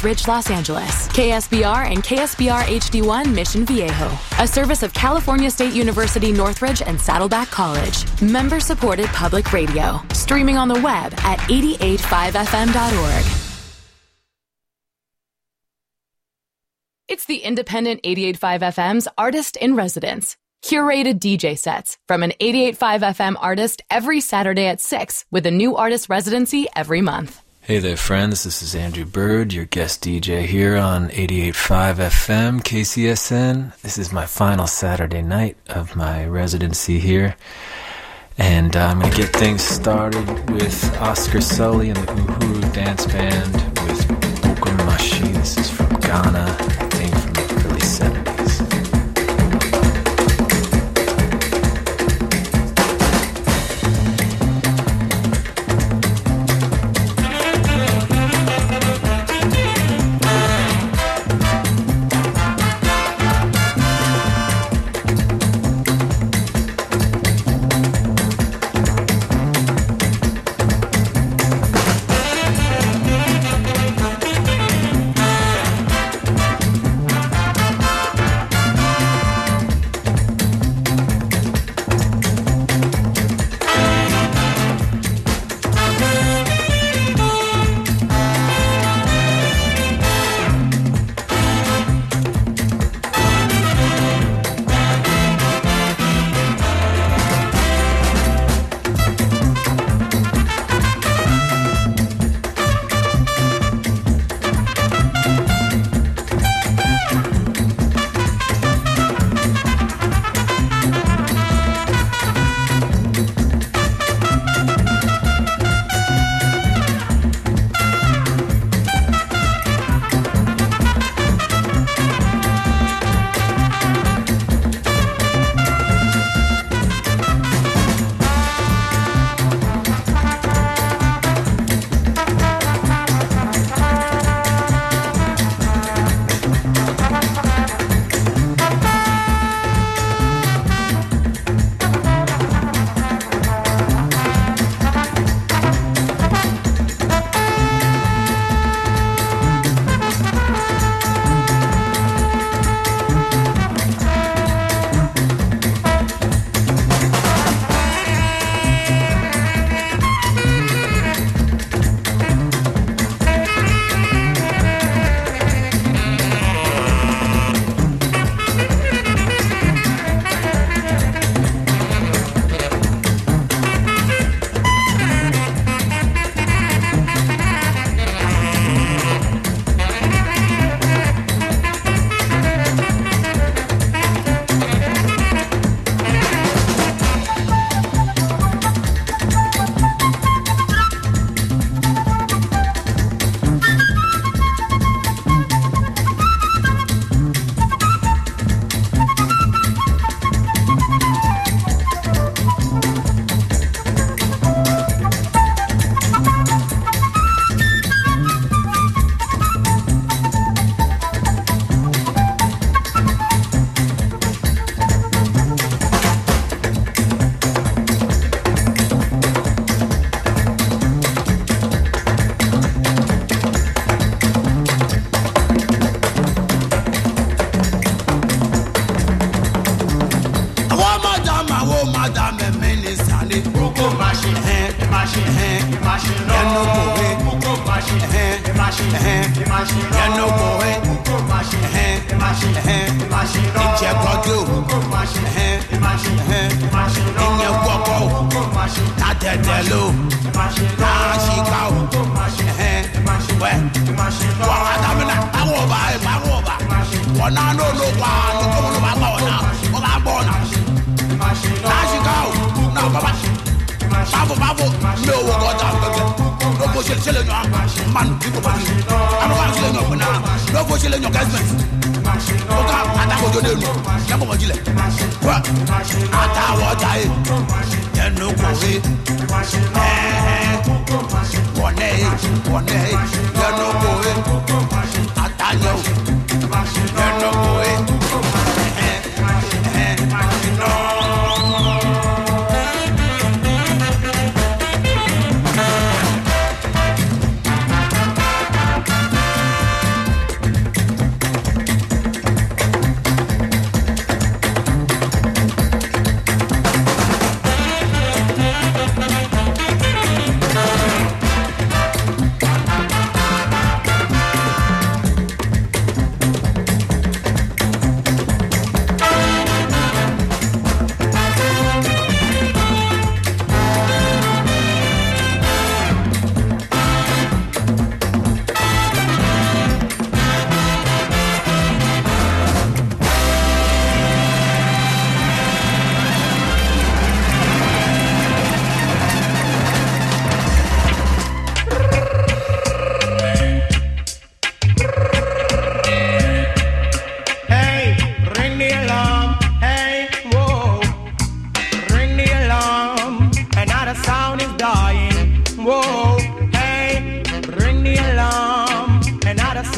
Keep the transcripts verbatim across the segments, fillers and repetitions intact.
Northridge, Los Angeles. K S B R and K S B R H D one Mission Viejo. A service of California State University Northridge and Saddleback College. Member-supported public radio. Streaming on the web at eighty-eight five f m dot org. It's the independent eighty-eight five F M's Artist in Residence. Curated D J sets from an eighty-eight five F M artist every Saturday at six with a new artist residency every month. Hey there, friends. This is Andrew Bird, your guest D J here on eighty-eight five F M K C S N. This is my final Saturday night of my residency here. And uh, I'm going to get things started with Oscar Sully and the Uhuru Dance Band with Bokum Mashi. This is from Ghana, I think from the early seventies.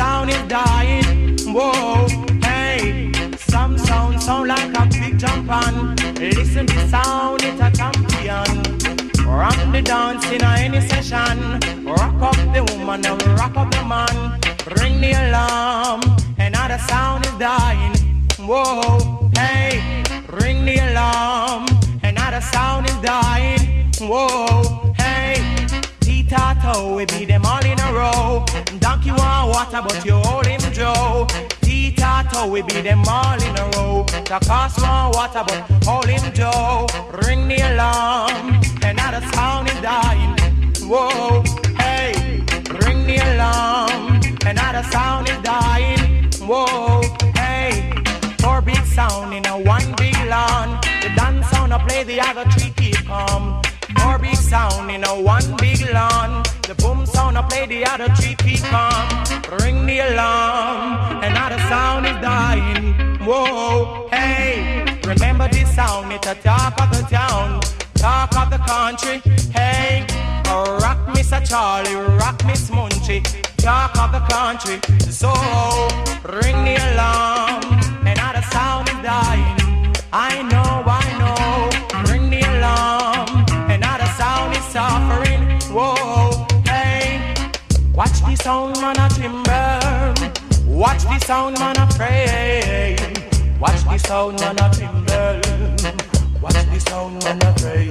sound is dying. Whoa, hey, some sound sound like a big jump on. Listen to sound, it's a champion. Rock the dance in any session. Rock up the woman and rock up the man. Ring the alarm, another sound is dying. Whoa, hey, ring the alarm, another sound is dying. Whoa, hey, T-Tato, we beat them all in a row. Donkey want water, but you hold him Joe. T-Tato, we beat them all in a row. Takas want water, but hold him Joe. Ring the alarm, another sound is dying. Whoa, hey, ring the alarm, another sound is dying. Whoa, hey, four big sound in a one big lawn. The dance sound I play, the other three keep calm. Four big sound in a one big lawn. The boom sound I play, the other three keep calm. Ring the alarm, another sound is dying. Whoa, hey, remember this sound, it's a talk of the town, talk of the country. Hey, rock Mister Charlie, rock Miss Munchie, talk of the country. So ring the alarm, another sound is dying. I know, I know, ring the alarm, another sound is suffering. Whoa, hey, watch the sound man a timber, watch the sound man a pray, watch the sound man a timber, watch the sound man a pray.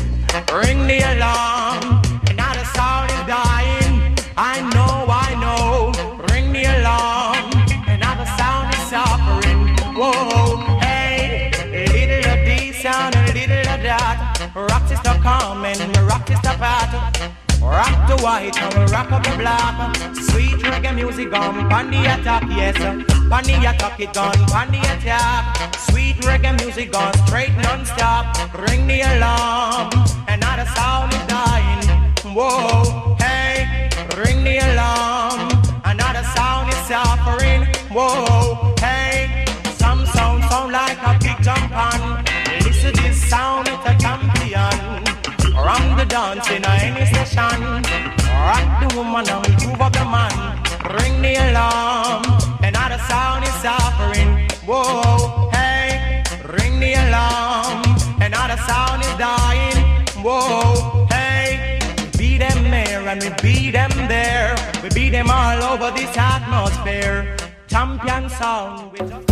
Ring the alarm, another sound is dying. I know, I know, ring the alarm, another sound is suffering. Whoa, hey, a little of this sound, a little of that. Rock is the common, rock is the fat. Rock the white and rock up the black. Sweet reggae music gone, pan the attack, yes. Pan the attack, it gone, pan the attack. Sweet reggae music gone, straight non-stop. Ring the alarm, another sound is dying. Whoa, hey, ring the alarm, another sound is suffering. Whoa, hey, some sound sound like a big jump on. Listen to this sound, it's a champion. Round the dance in any session. Rock the woman and move up the man. Ring the alarm, another sound is suffering. Whoa, hey, ring the alarm, another sound is dying. Whoa, hey, we beat them there and we beat them there. We beat them all over this atmosphere. Champion sound. We just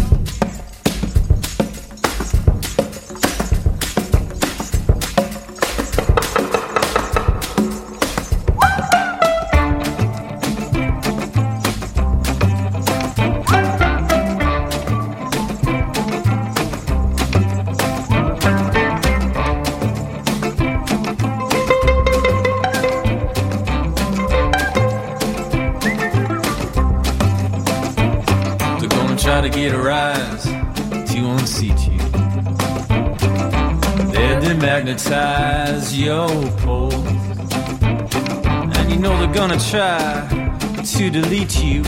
to get a rise to unseat you. They're demagnetize your pole, and you know they're gonna try to delete you.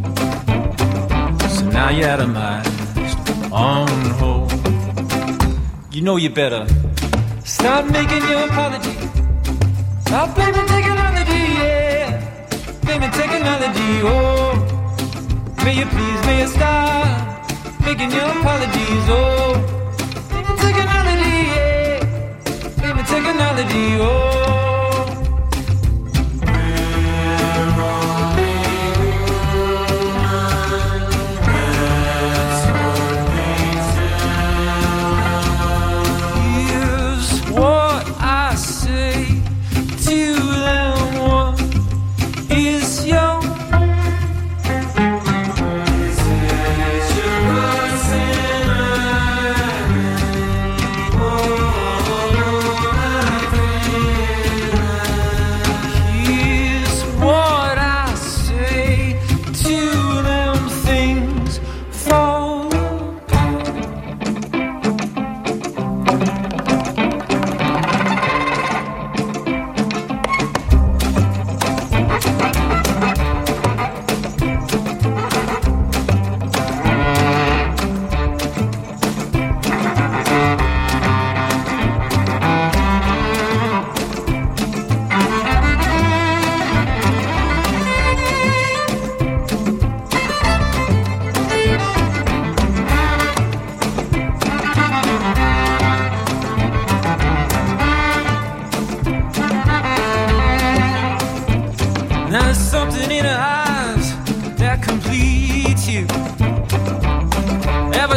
So now you're atomized on hold. You know you better start making your apology. Stop blaming technology, yeah. Blaming technology, oh. May you please, may you stop making your apologies, oh. Blame the technology, yeah. Blame the technology, oh. We're only human, that's what they tell. Here's what I say to them, what is your yeah.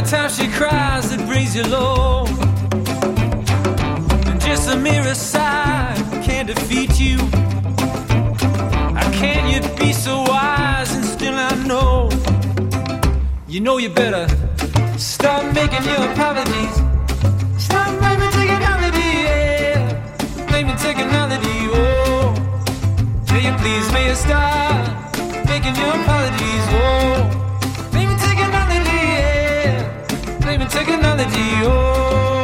time she cries, it brings you low. And just a mere side can't defeat you. How can you be so wise and still I know? You know you better stop making your apologies. Stop blaming technology, yeah. Blaming technology, oh. May you please, may you stop making your apologies, oh. Blaming technology, yeah. Blaming technology, oh.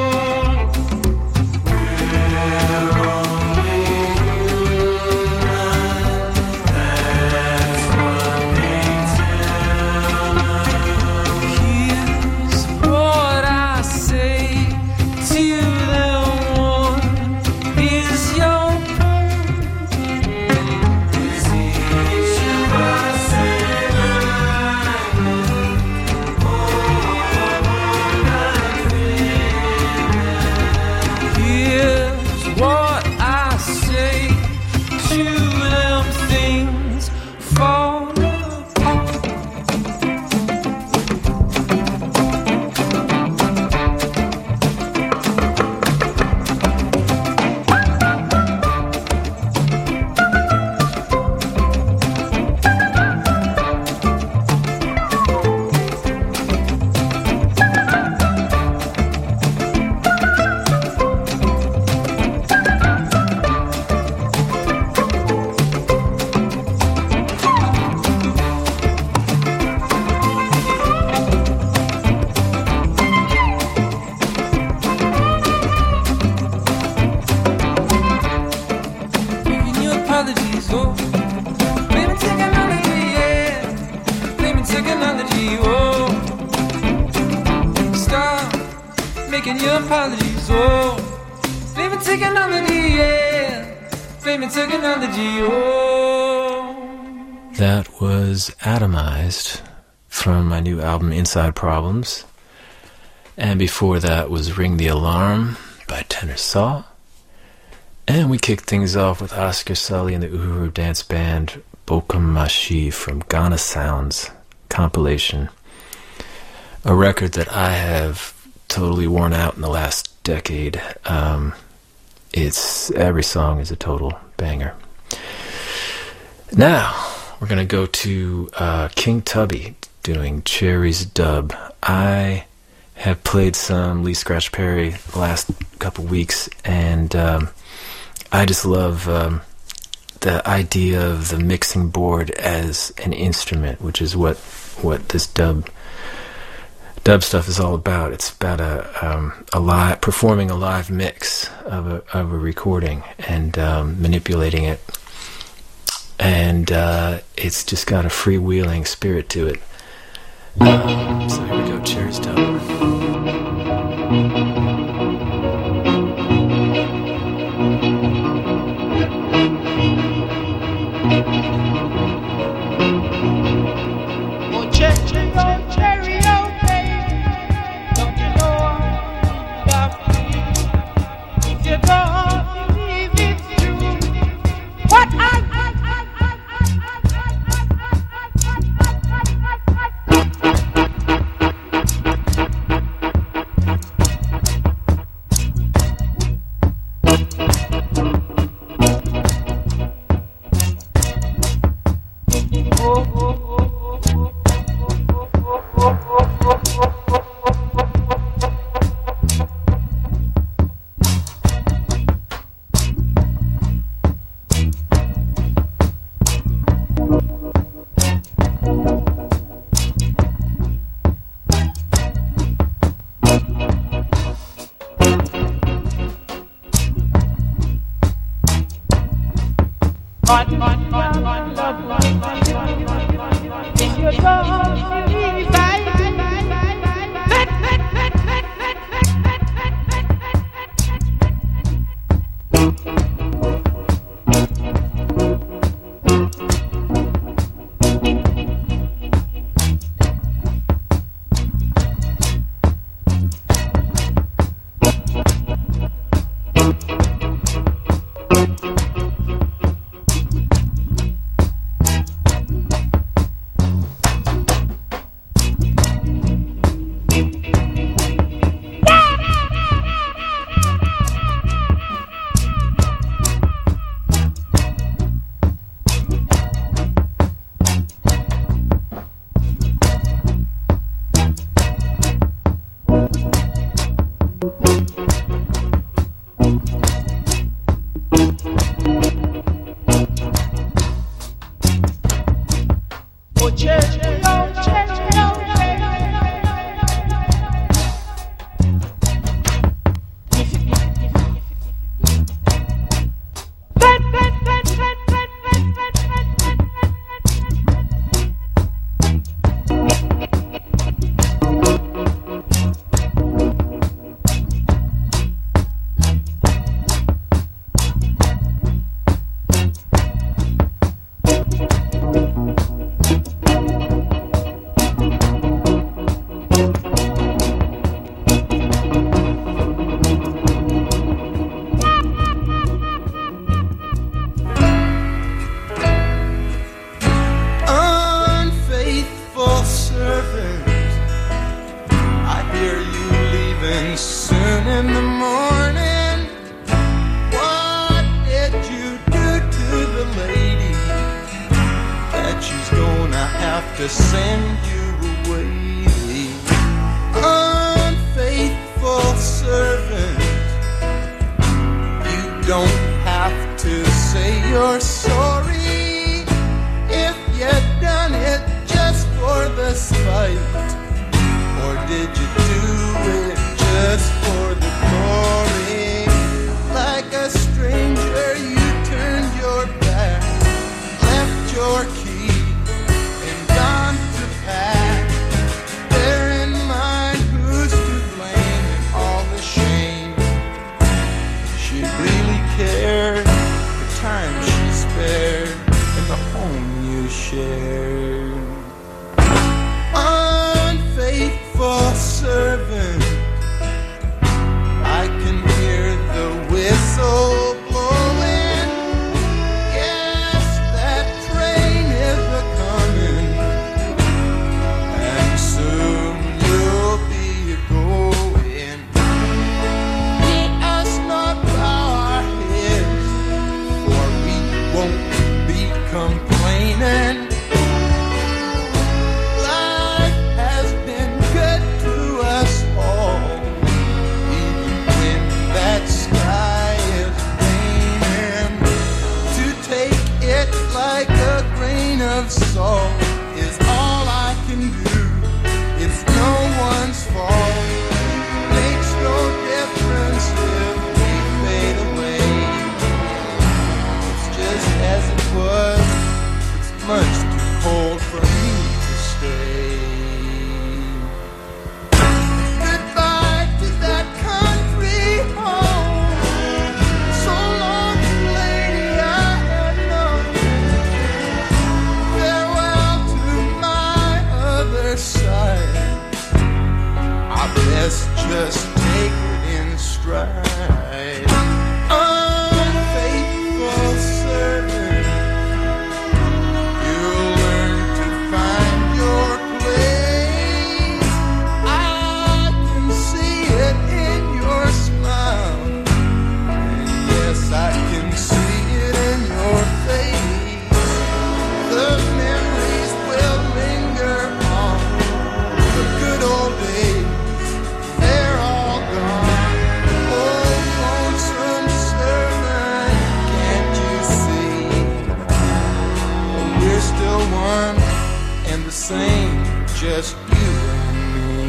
That was Atomized from my new album Inside Problems. And before that was Ring the Alarm by Tenor Saw. And we kicked things off with Oscar Sully and the Uhuru dance band Bokum Mashi from Ghana Sounds compilation. A record that I have totally worn out in the last decade. Um, it's every song is a total banger. Now, we're going to go to uh, King Tubby doing Cherry's Dub. I have played some Lee Scratch Perry the last couple weeks, and um, I just love um, the idea of the mixing board as an instrument, which is what, what this dub dub stuff is all about. It's about a um, a live performing a live mix of a of a recording and um, manipulating it. And uh, it's just got a freewheeling spirit to it. Um, so here we go, Cherry's Dub. Oh, cherry, oh, cherry, oh, baby. Don't you know about me? If you don't believe it's true, what I send you away. Unfaithful servant, you don't have to say you're sorry if you done it just for the spite. Or did you do it just for the glory? Like a stranger you turned your back, left your key and gone to pack. Bear in mind who's to blame and all the shame. She really cared the time she spared and the home you shared. Unfaithful servant, I can hear the whistle blowing. Yes, that train is a-coming, and soon you'll be going. Let us not bow our heads, for we won't be complaining. Life has been good to us all, even when that sky is raining. To take it like a grain of salt is all I can do. It's no one's fault. Makes no difference if we fade away. It's just as it was. It's much too cold for me to stay. Goodbye to that country home. So long, lady, I have known. Farewell to my other side. I best just take it in stride. Unfaithful servant, you'll learn to find your place. I can see it in your smile, and yes, I can see it in your face. The memories will linger on the good old days. They're all gone. Oh, lonesome servant, can't you see? We're still one and the same, just you and me.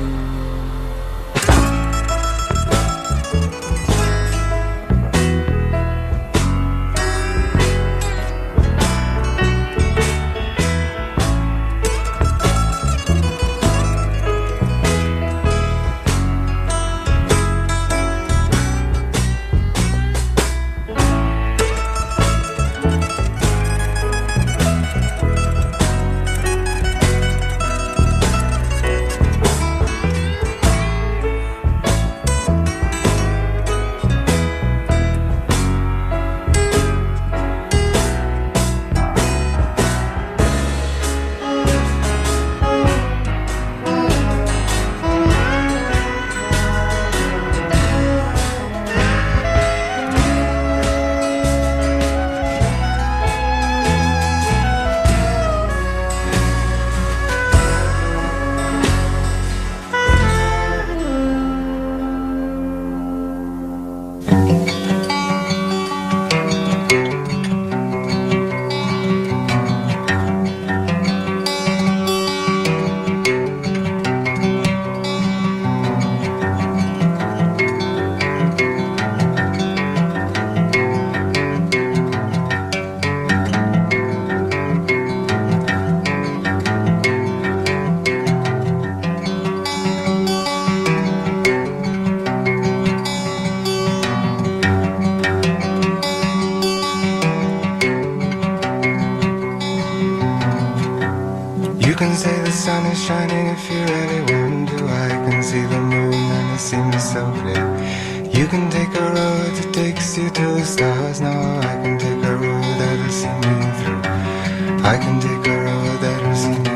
can say the sun is shining if you really want to. I can see the moon and it seems so clear. You can take a road that takes you to the stars. Now I can take a road that'll see me through. I can take a road that'll see me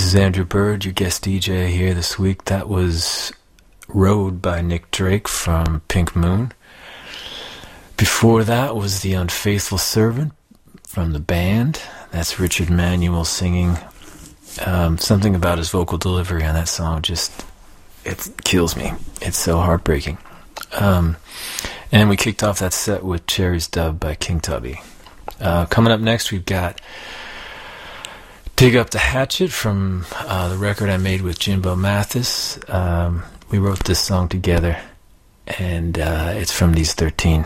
is Andrew Bird, your guest D J here this week. That was Road by Nick Drake from Pink Moon. Before that was The Unfaithful Servant from The Band. That's Richard Manuel singing. Um, something about his vocal delivery on that song just, it kills me. It's so heartbreaking. Um, and then we kicked off that set with Cherry's Dub by King Tubby. Uh, coming up next, we've got Dig Up the Hatchet from uh, the record I made with Jimbo Mathis. Um, we wrote this song together, and uh, it's from These thirteen.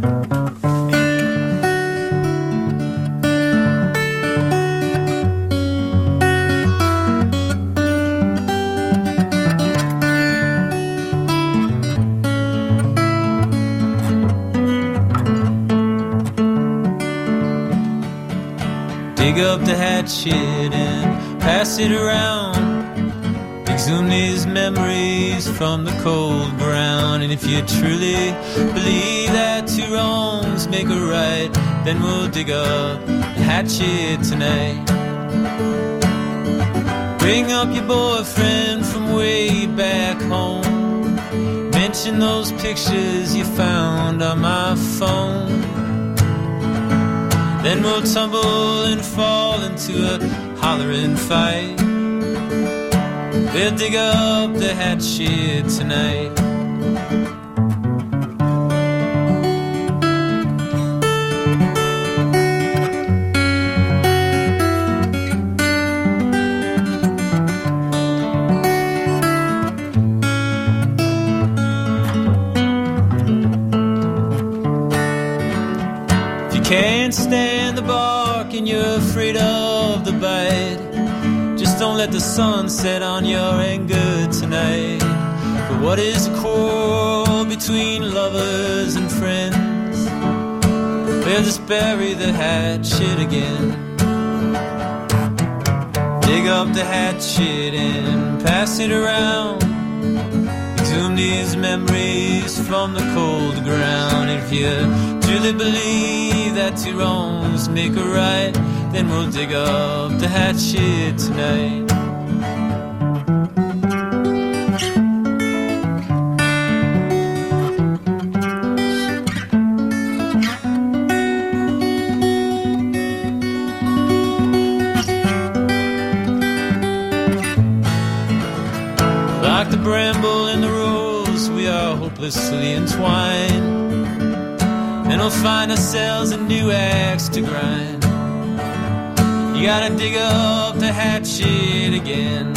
Dig up the hatchet and pass it around. Exhume these memories from the cold ground. And if you truly believe that two wrongs make a right, then we'll dig up the hatchet tonight. Bring up your boyfriend from way back home. Mention those pictures you found on my phone. Then we'll tumble and fall into a hollering fight. We'll dig up the hatchet tonight. If you can't stand the bark and you're afraid of the bite, just don't let the sun set on your anger tonight. For what is a quarrel between lovers and friends? We'll just bury the hatchet again. Dig up the hatchet and pass it around. Exhume these memories from the cold ground. If you truly believe that two wrongs make a right, then we'll dig up the hatchet tonight. Like the bramble in the rose, we are hopelessly entwined, and we'll find ourselves a new axe to grind. You gotta dig up the hatchet again.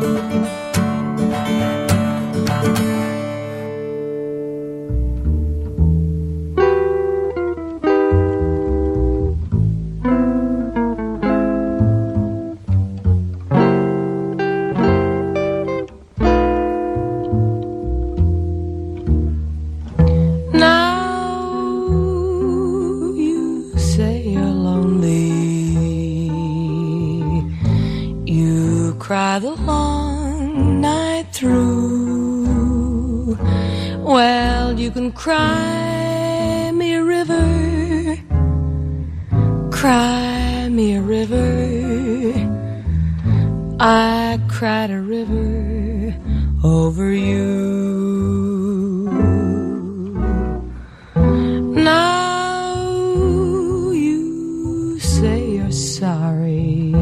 Cry the long night through. Well, you can cry me a river, cry me a river. I cried a river over you. Now you say you're sorry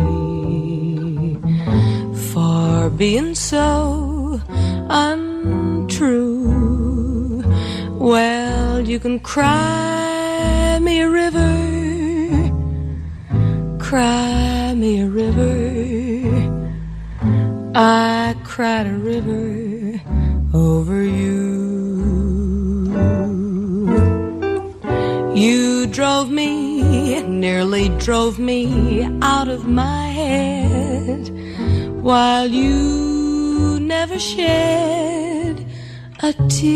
for being so untrue. Well, you can cry me a river, cry me a river. I cried a river over you. You drove me, nearly drove me out of my head, while you never shed a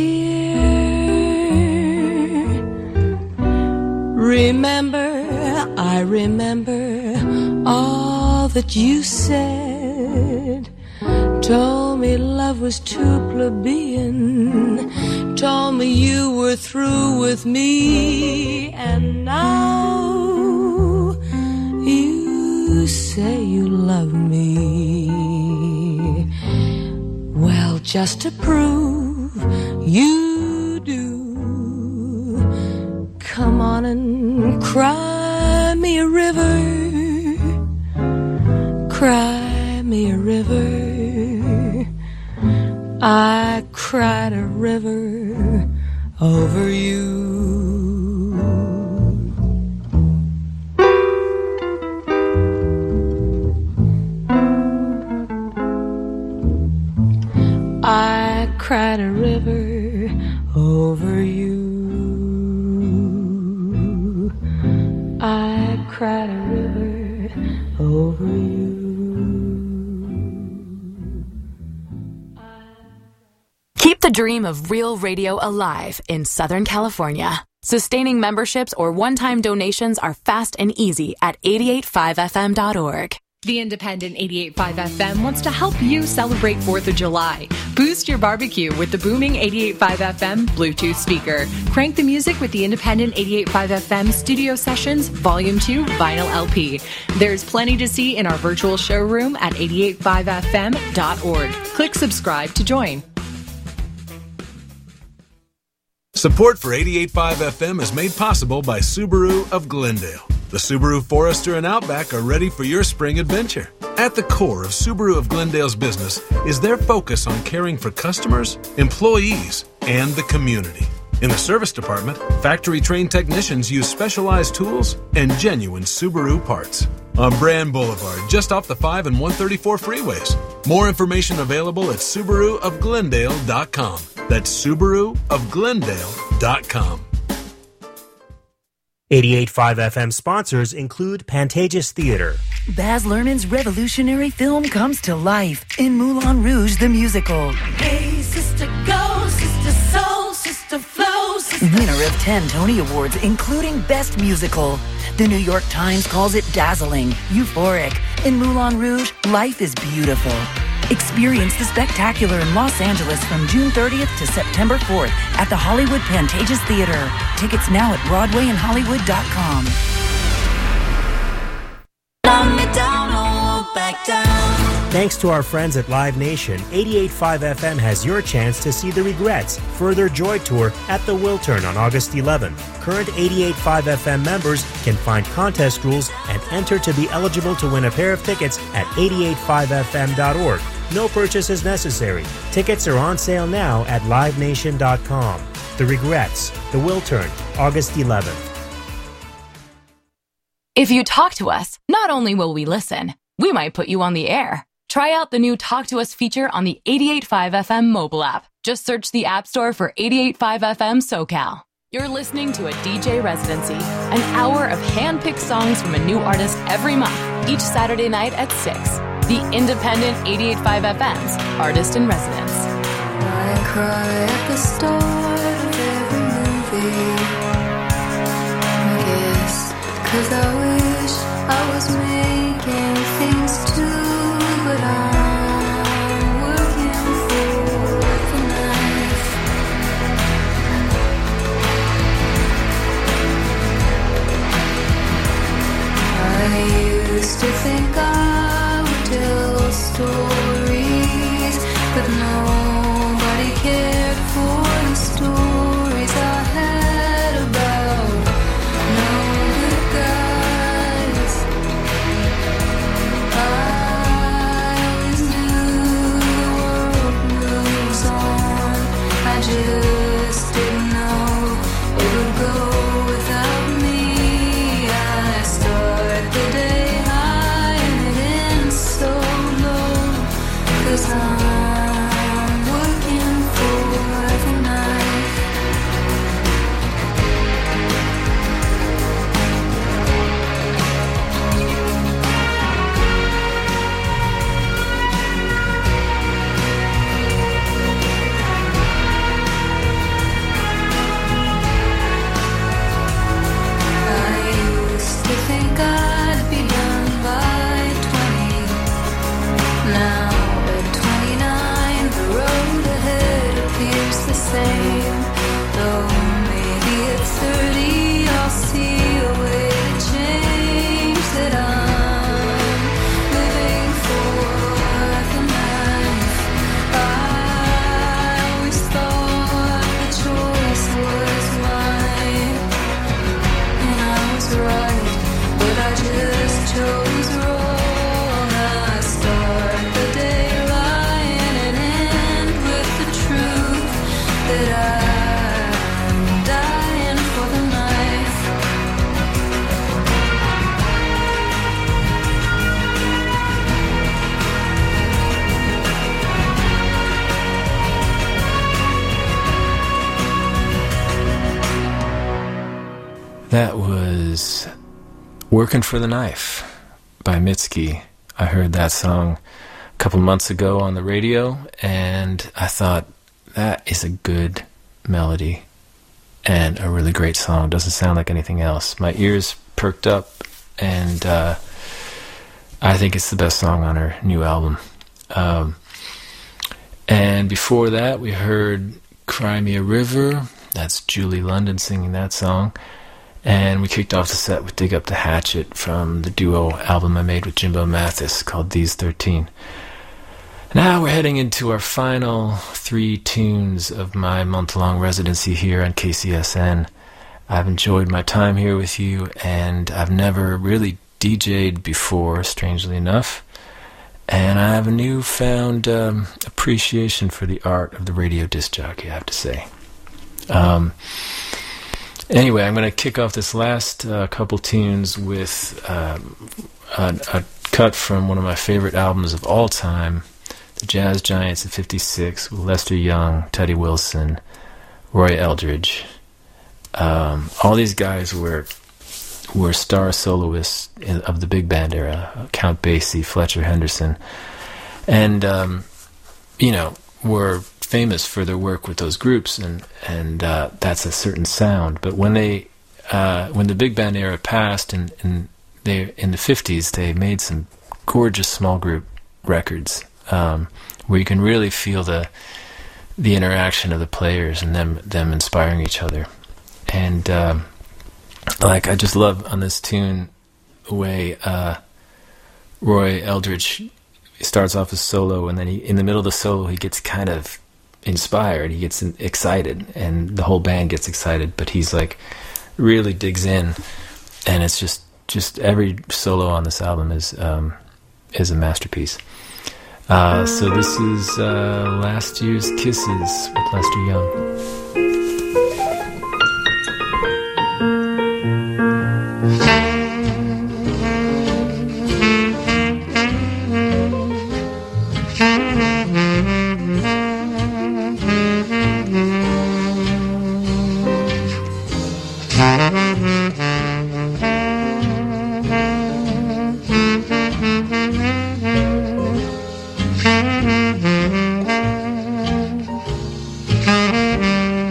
tear. Remember, I remember all that you said. Told me love was too plebeian, told me you were through with me, and now you say you love me. just to prove you do. Come on and cry me a river, cry me a river. I cried a river over you. I cried a river over you. I cried a river over you. Keep the dream of real radio alive in Southern California. Sustaining memberships or one-time donations are fast and easy at eight eight five F M dot org. The Independent eighty-eight point five F M wants to help you celebrate fourth of July. Boost your barbecue with the booming eighty-eight point five F M Bluetooth speaker. Crank the music with the Independent eighty-eight point five F M Studio Sessions Volume two Vinyl L P. There's plenty to see in our virtual showroom at eight eight five F M dot org. Click subscribe to join. Support for eighty-eight point five F M is made possible by Subaru of Glendale. The Subaru Forester and Outback are ready for your spring adventure. At the core of Subaru of Glendale's business is their focus on caring for customers, employees, and the community. In the service department, factory-trained technicians use specialized tools and genuine Subaru parts. On Brand Boulevard, just off the five and one thirty-four freeways. More information available at Subaru of Glendale dot com. That's Subaru of Glendale dot com. eighty-eight point five F M sponsors include Pantages Theater. Baz Luhrmann's revolutionary film comes to life in Moulin Rouge the musical. Hey, sister, go, sister, soul, sister, flow, sister. Winner of ten Tony Awards, including Best Musical. The New York Times calls it dazzling, euphoric. In Moulin Rouge, life is beautiful. Experience the spectacular in Los Angeles from June thirtieth to September fourth at the Hollywood Pantages Theater. Tickets now at Broadway and Hollywood dot com. Thanks to our friends at Live Nation, eighty-eight point five F M has your chance to see The Regrets Further Joy Tour at the Wiltern on August eleventh. Current eighty-eight point five F M members can find contest rules and enter to be eligible to win a pair of tickets at eighty-eight point five F M dot org. No purchase is necessary. Tickets are on sale now at live nation dot com. The Regrets, The Wiltern, August eleventh. If you talk to us, not only will we listen, we might put you on the air. Try out the new Talk to Us feature on the eighty-eight point five F M mobile app. Just search the App Store for eighty-eight point five F M SoCal. You're listening to a D J residency, an hour of hand-picked songs from a new artist every month, each Saturday night at six. The Independent eighty-eight point five F M's Artist in Residence. I cry at the start of every movie, I guess, 'cause I wish I was making things too, but I'm working for the knife. I used to think I would tell stories, but nobody cared for the stories I had about no good guys. I always knew the world moves on, I just didn't know it would go without me. I start the day high and Working for the Knife by Mitski. I heard that song a couple months ago on the radio, and I thought, that is a good melody and a really great song. Doesn't sound like anything else. My ears perked up, and uh, I think it's the best song on her new album. Um, and before that, we heard Cry Me a River. That's Julie London singing that song. And we kicked off the set with Dig Up the Hatchet from the duo album I made with Jimbo Mathis called These thirteen. Now we're heading into our final three tunes of my month-long residency here on K C S N. I've enjoyed my time here with you, and I've never really D J'd before, strangely enough. And I have a newfound um, appreciation for the art of the radio disc jockey, I have to say. Um... Anyway, I'm going to kick off this last uh, couple tunes with um, a, a cut from one of my favorite albums of all time, The Jazz Giants of fifty-six, with Lester Young, Teddy Wilson, Roy Eldridge. Um, all these guys were were star soloists in, of the big band era, Count Basie, Fletcher Henderson, and, um, you know, were famous for their work with those groups, and and uh, that's a certain sound. But when they uh, when the big band era passed, and, and they in the fifties, they made some gorgeous small group records um, where you can really feel the the interaction of the players and them them inspiring each other. And um, like I just love on this tune the way uh, Roy Eldridge starts off his solo, and then he in the middle of the solo he gets kind of inspired, he gets excited, and the whole band gets excited, but he's like really digs in, and it's just just every solo on this album is um is a masterpiece. Uh so this is uh Last Year's Kisses with Lester Young. Mm-hmm.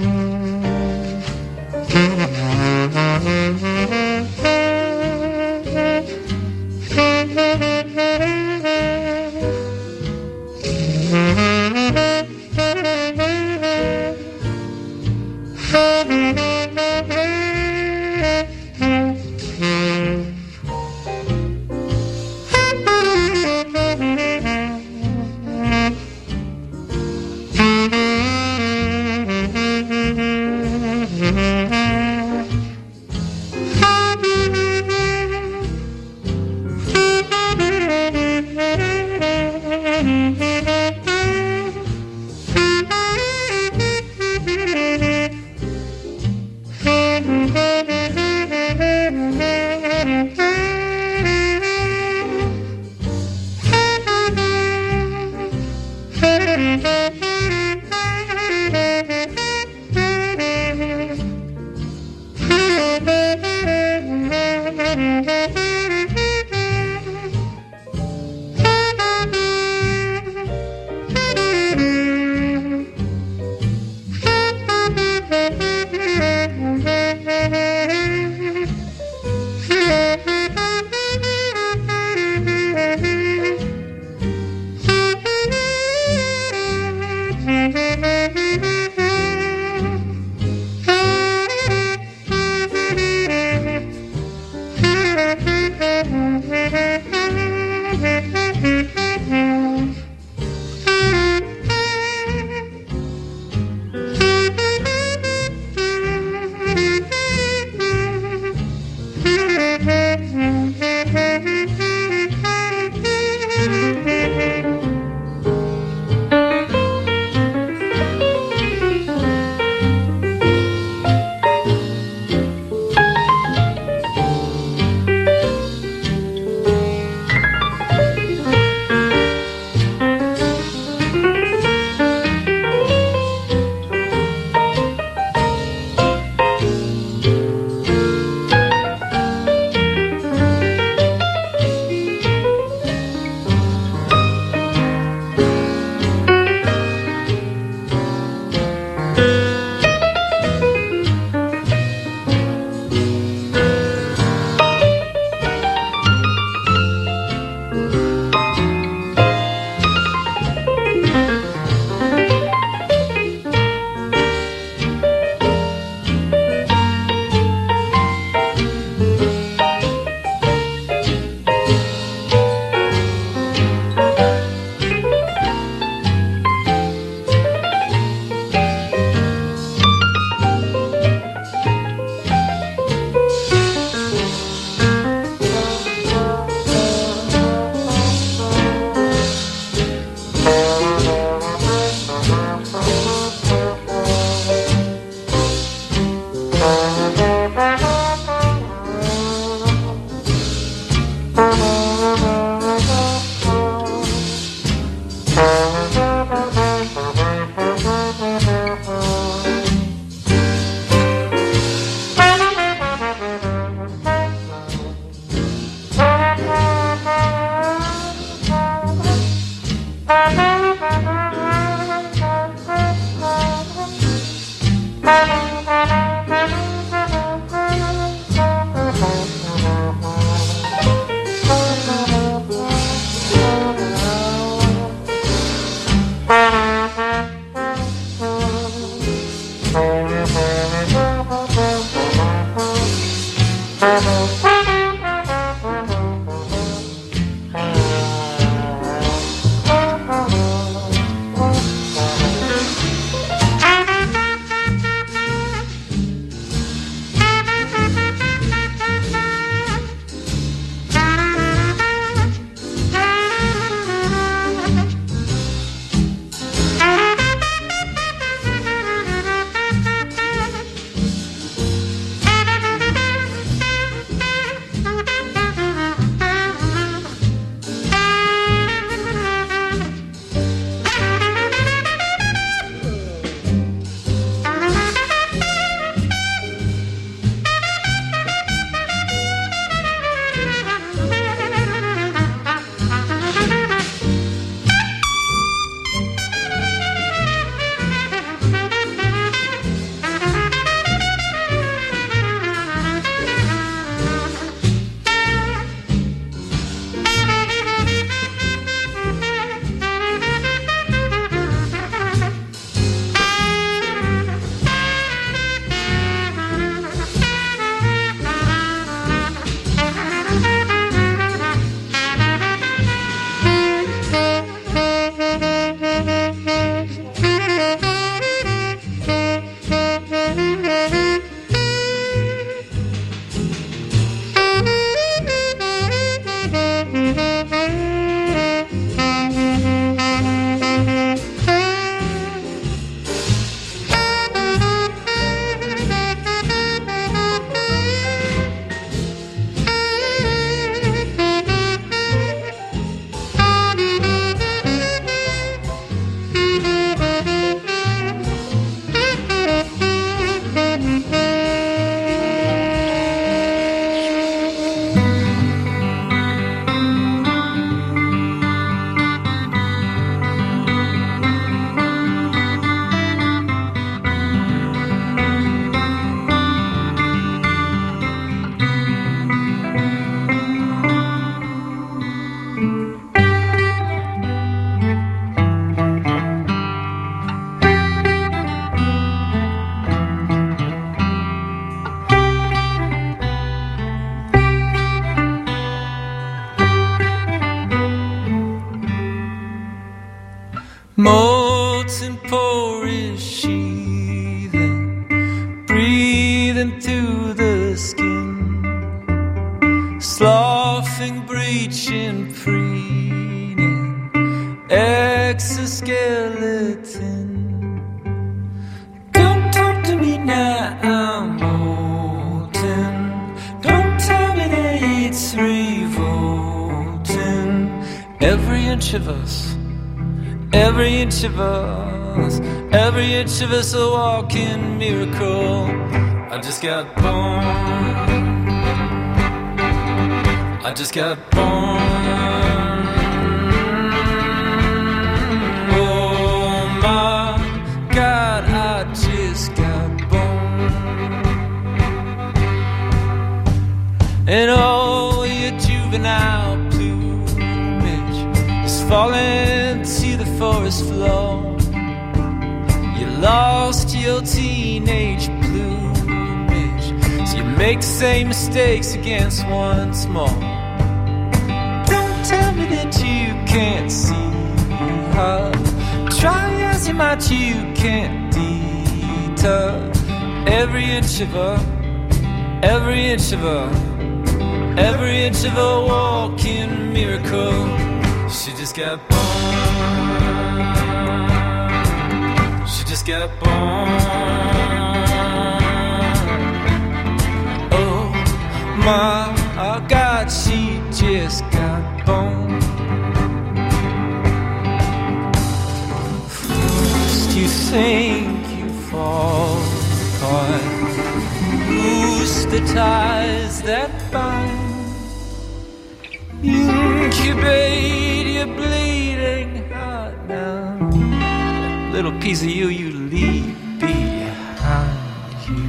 breaching, preening, exoskeleton. Don't talk to me now, I'm molten. Don't tell me that it's revolting. Every inch of us, every inch of us, every inch of us a walking miracle. I just got born, I just got born. Oh my God, I just got born. And all your juvenile plumage is falling to the forest floor. You lost your teenage plumage, so you make the same mistakes against once more. Don't tell me that you can't see her. Try as you might, you can't deter every inch of her, every inch of her, every inch of a walking miracle. She just got born, she just got born. Oh my God, she just got born. First you think you fall apart, loose the ties that bind. You incubate your bleeding heart now. That little piece of you you leave behind you.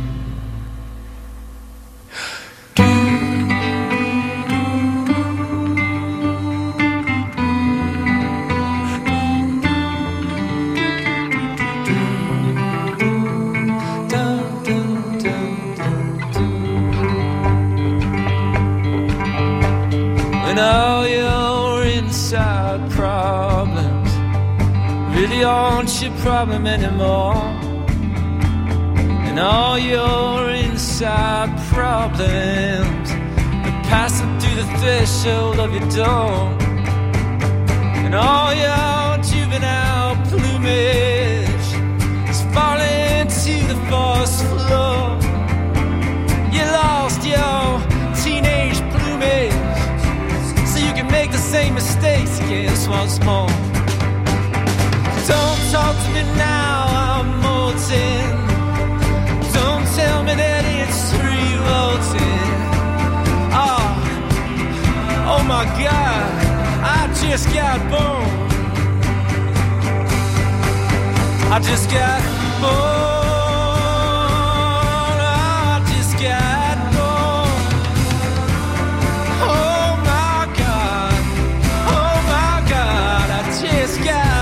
And all your inside problems really aren't your problem anymore. And all your inside problems are passing through the threshold of your door. And all your juvenile plumage is falling to the forest floor. You lost your teenage plumage, you can make the same mistakes again once more. Don't talk to me now, I'm molten. Don't tell me that it's revolting. Oh, oh my God, I just got born. I just got born. I just got born. Oh my God, oh my God, I just got.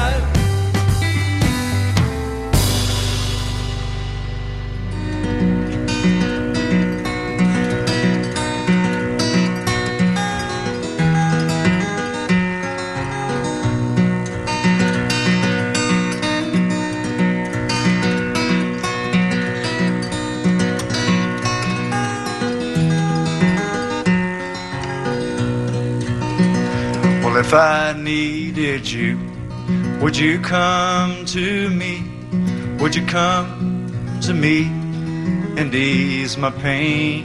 If I needed you, would you come to me? Would you come to me and ease my pain?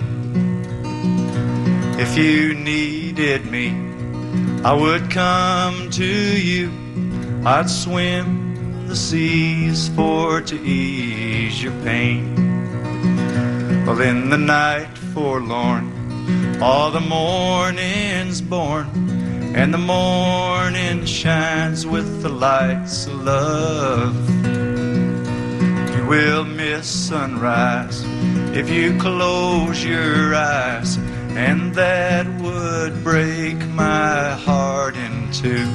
If you needed me, I would come to you. I'd swim the seas for to ease your pain. Well, in the night forlorn, all the morning's born, and the morning shines with the lights of love. You will miss sunrise if you close your eyes, and that would break my heart in two.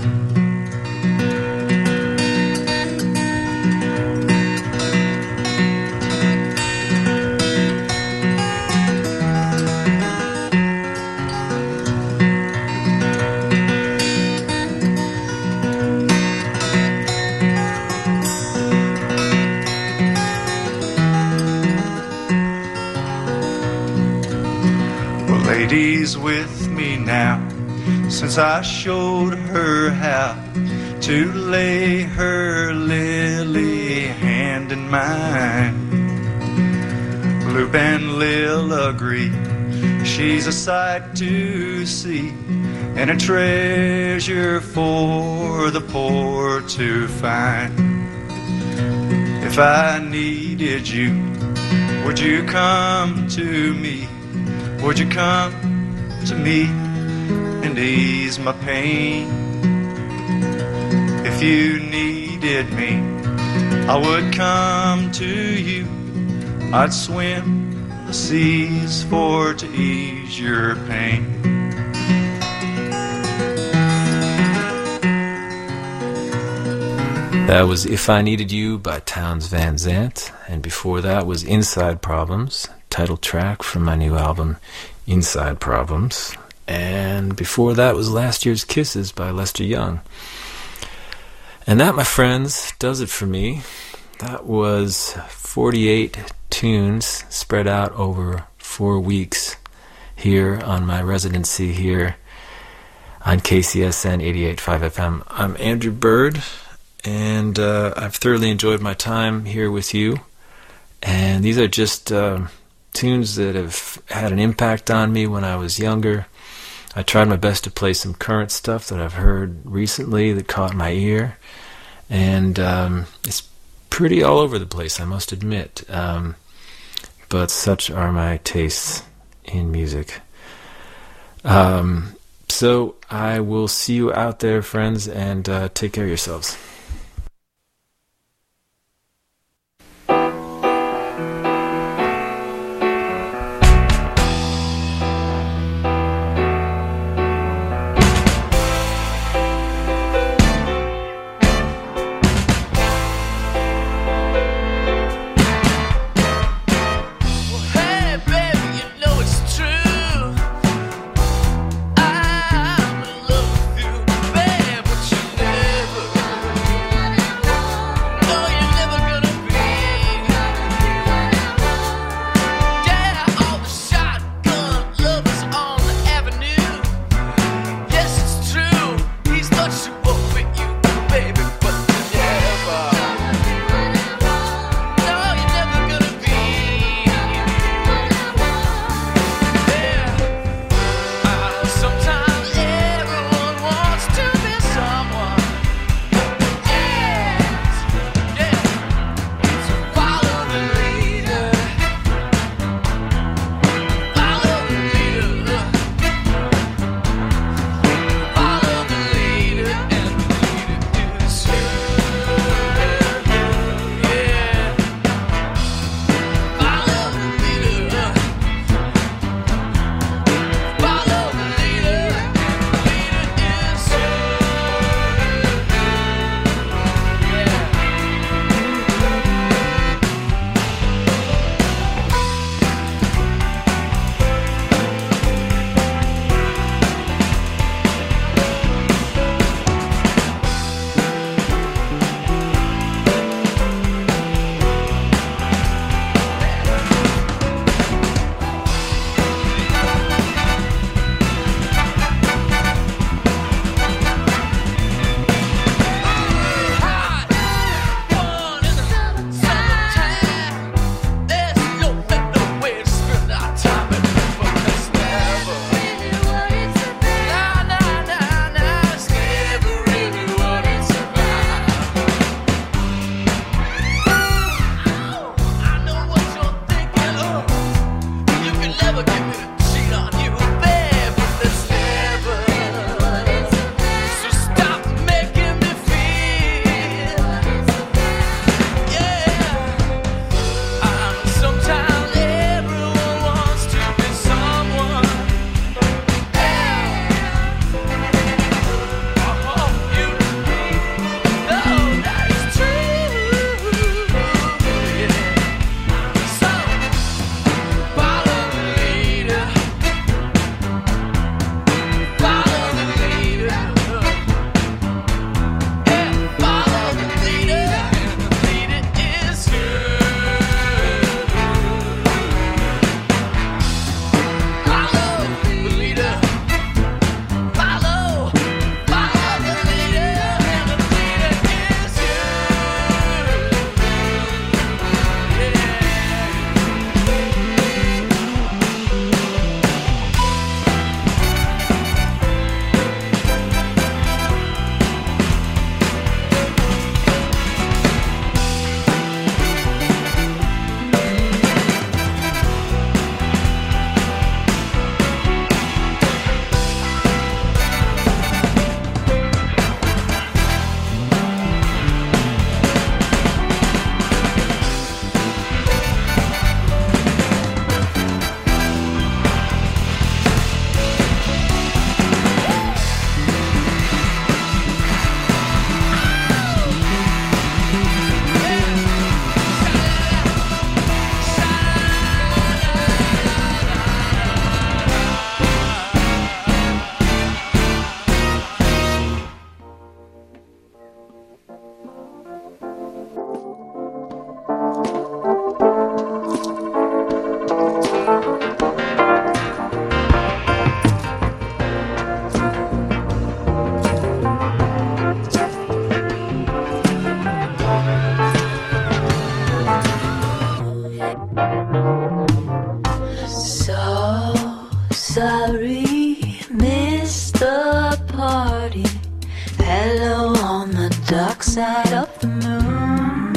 Ladies with me now, since I showed her how to lay her lily hand in mine. Loop and Lil agree, she's a sight to see and a treasure for the poor to find. If I needed you, would you come to me? Would you come to me and ease my pain? If you needed me, I would come to you. I'd swim the seas for to ease your pain. That was If I Needed You by Townes Van Zandt, and before that was Inside Problems, title track from my new album Inside Problems, and before that was Last Year's Kisses by Lester Young. And that, my friends, does it for me. That was forty-eight tunes spread out over four weeks here on my residency here on K C S N eighty-eight point five F M. I'm Andrew Bird, and uh, I've thoroughly enjoyed my time here with you. And these are just uh, tunes that have had an impact on me when I was younger. I tried my best to play some current stuff that I've heard recently that caught my ear. And um, it's pretty all over the place, I must admit. Um, but such are my tastes in music. Um, so I will see you out there, friends, and uh, take care of yourselves. I'm in love with you, babe, but you never dark side of the moon.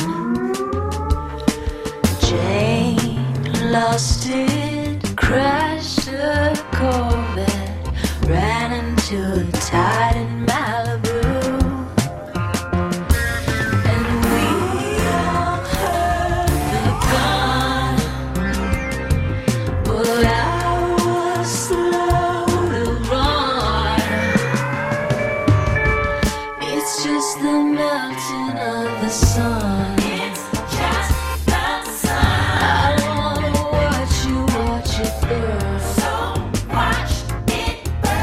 Jane lost it, crashed a Corvette, ran into a tide in Malibu. And we all heard the gun, but I was slow to run. It's just the melting of the sun. It's just the sun. I wanna watch you, watch it burn. So watch it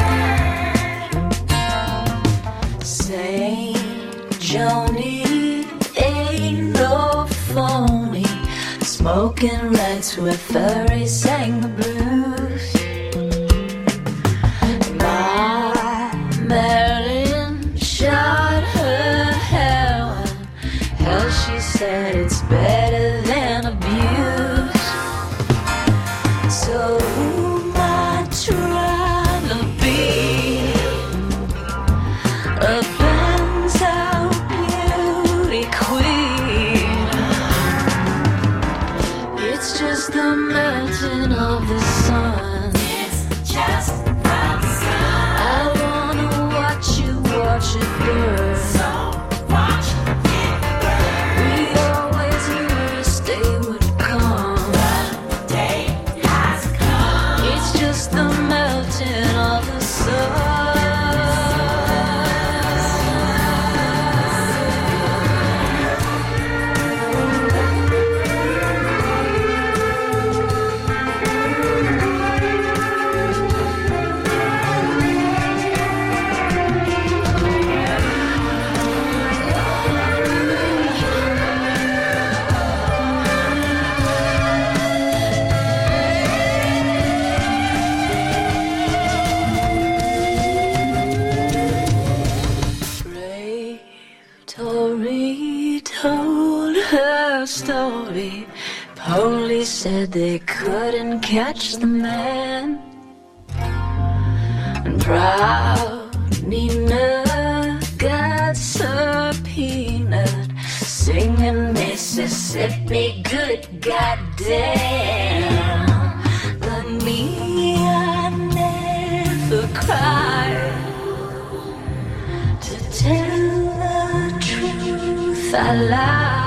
burn. Saint Joni ain't no phony, smoking reds where furry sang the blues. My Marilyn shot her heroin. Hell, she said it's better than abuse. So who might try to be a Benz out beauty queen? It's just the melting of the sun. It's just the sun. I wanna watch you, watch it burn. So watch it burn. We always knew this day would come. The day has come. It's just the melting of the sun. Brave Tori told her story. Police said they couldn't catch the man. And proud Nina got subpoenaed, singing Mississippi good goddamn. But me, I never cried. To tell the truth, I lied.